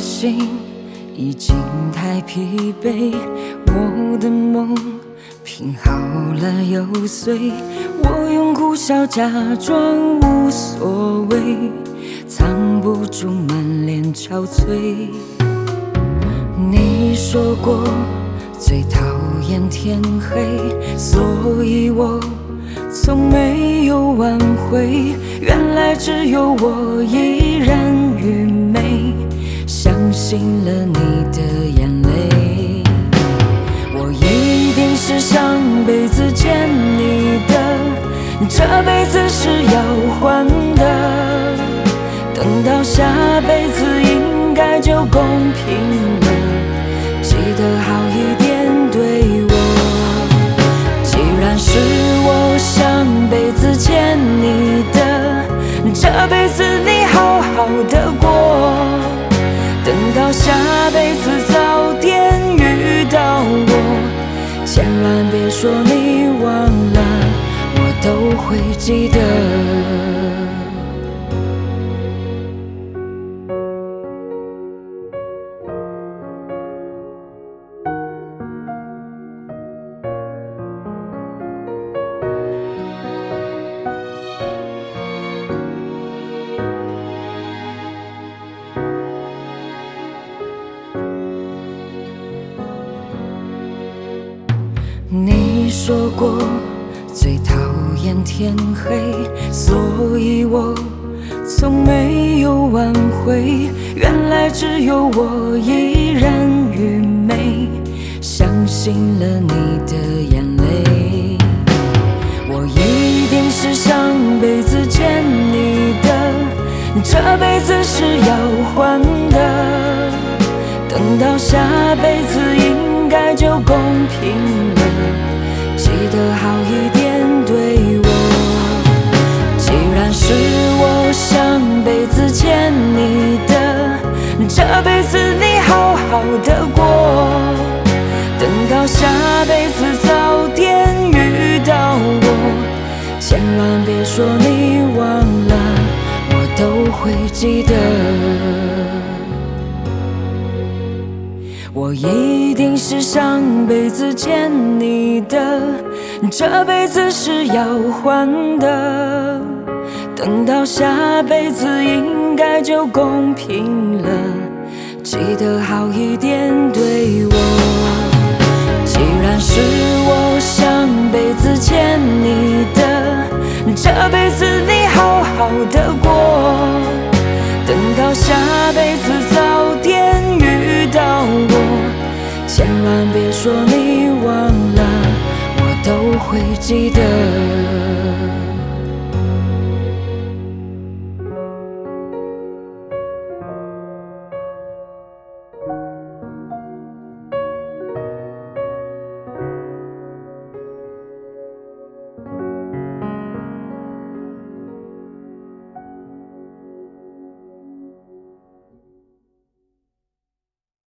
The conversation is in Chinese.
心已经太疲惫，我的梦拼好了又碎，我用苦笑假装无所谓，藏不住满脸憔悴。你说过最讨厌天黑，所以我从没有挽回。原来只有我依然愚昧，相信了你的眼泪。我一定是上辈子欠你的，这辈子是要还的。等到下辈子应该就公平了，记得好一点对我。既然是我上辈子欠你的，这辈子你好好的过。等到下辈子早点遇到我，千万别说你忘了，我都会记得。你说过最讨厌天黑，所以我从没有挽回。原来只有我依然愚昧，相信了你的眼泪。我一定是上辈子欠你的，这辈子是要还的。等到下辈子应该就公平了，记得好一点对我。既然是我上辈子欠你的，这辈子你好好的过。等到下辈子早点遇到我，千万别说你忘了，我都会记得。我一定是上辈子欠你的，这辈子是要还的。等到下辈子应该就公平了，记得好一点对我。既然是我上辈子欠你的，这辈子你好好的过。等到下辈子早点遇到我，千万别说你忘了，我都会记得。